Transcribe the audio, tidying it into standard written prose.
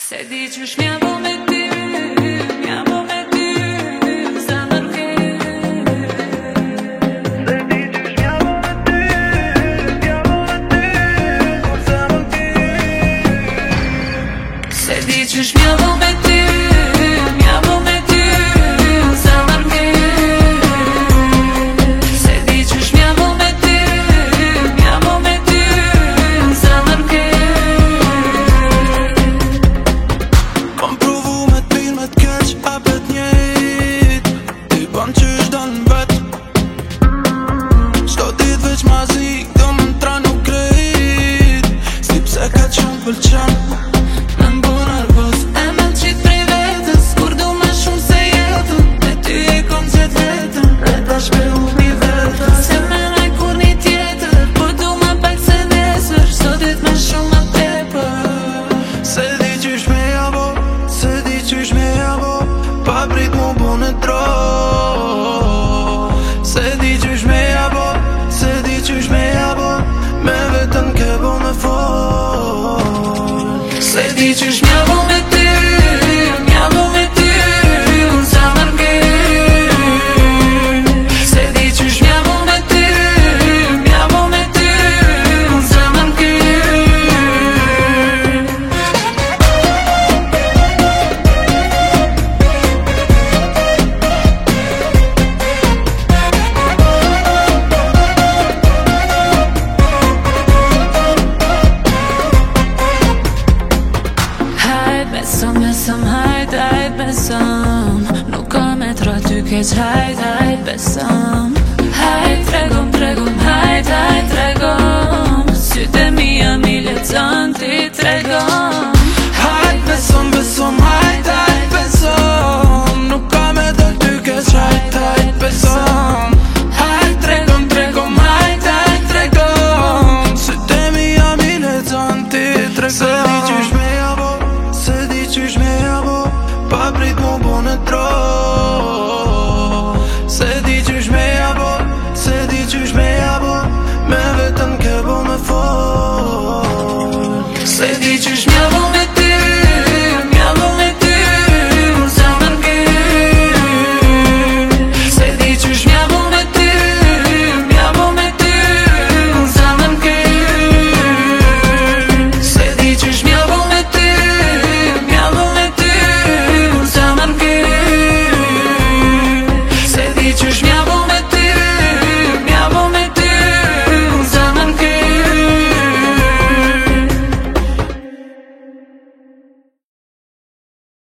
Se di qysh m'ja bo me ty, m'ja bo me ty, sa nërke. Se di qysh m'ja bo me ty, m'ja bo me ty, sa nërke. Se di qysh m'ja bo me ty, m'ja bo me ty, sa nërke. Se di qysh m'ja bo me ty, m'ja bo me ty, sa nërke. Kom provu me t'pin me t'keq, apet njejt ti ban qysh dan vet. Qdo dit veç ma zi, do më n'tranu krejt. Si pse ka qen pëlqen, me m'bo nervos. E me m'qit prej vetës, kur du ma shumë se jetën. Me ty e kom qet vetën, E tash me uni vetën. se me naj kur një tjetër. Po du ma pak se nesër, sot dit me shumë ma tepër. Se di qysh me jabo, se di qysh me jabo, pa prit mu bu në tro. Se di qysh me jabo, se di qysh me jabo, me vetën ke bo me fol. Se di qysh m'ja bo me ty, m'ja bo me ty, sa nërke. Se di qysh m'ja bo me ty, m'ja bo me ty, sa nërke. Hajt besom, hajt besom. Nuk ka me tra ty keq, hajt besom. Hajt tregom, hajt tregom. Sytë e mia mi lexon ti tregom.